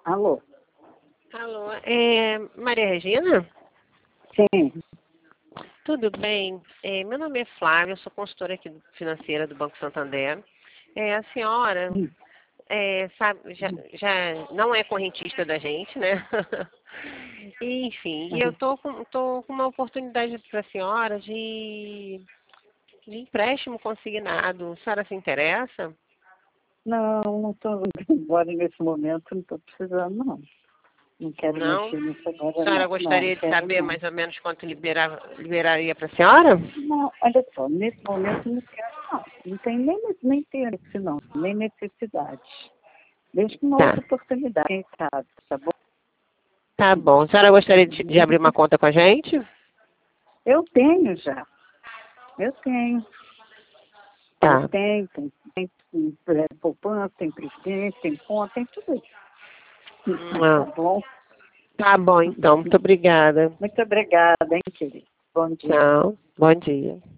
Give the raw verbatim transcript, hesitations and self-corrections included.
Alô? Alô, é Maria Regina? Sim. Tudo bem? É, meu nome é Flávia, eu sou consultora aqui financeira do Banco Santander. É, a senhora Hum. é, sabe, já, já não é correntista da gente, né? E, enfim, e eu Uhum. tô com, tô com uma oportunidade para a senhora de, de empréstimo consignado. A senhora se interessa? Não, não estou agora nesse momento, não estou precisando, não. Não quero Não? mexer nisso A agora, senhora não. Não, gostaria de quero saber não. mais ou menos quanto liberava, liberaria para a senhora? Não, olha só, nesse momento não quero, não. Não tem nem, nem interesse, não, nem necessidade. Deixa uma Tá, outra oportunidade, quem sabe, tá bom? tá bom. A senhora gostaria de, de abrir uma conta com a gente? Eu tenho já, eu tenho. Eu Tá. tenho, tem, tem, tem é, poupança, tem previdência, tem conta, tem tudo isso. Tá Ah, bom? tá bom, então. Muito obrigada. Muito obrigada, hein, querido. Bom dia. Tchau. Bom dia.